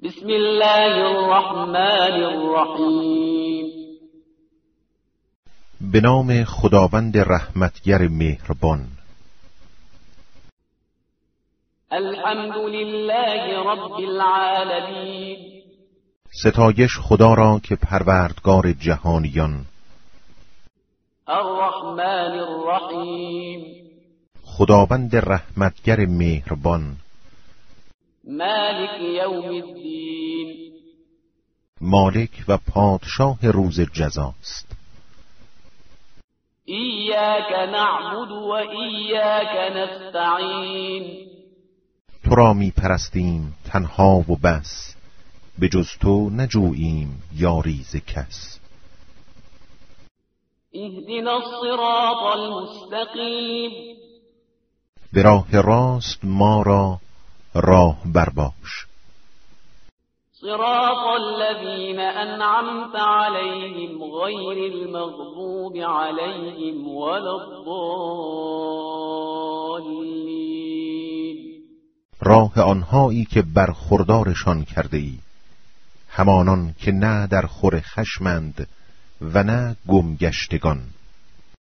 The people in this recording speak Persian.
بسم الله الرحمن الرحیم. به نام خداوند رحمتگر مهربان. الحمد لله رب العالمین. ستایش خدا را که پروردگار جهانیان. الرحمن الرحیم. خداوند رحمتگر مهربان. مالک یوم الدین. مالک و پادشاه روز جزاست. ایاک نعبد و ایاک نستعین. تو را می پرستیم تنها و بس، به جز تو نجوییم یاری ز کس. اهدنا الصراط المستقیم. به راه راست ما را راه برباش. صراط الذین انعمت علیهم غیر المغضوب علیهم ولا الضالین. راه آنهایی که برخوردارشان کرده ای، همانان که نه در خور خشمند و نه گمگشتگان.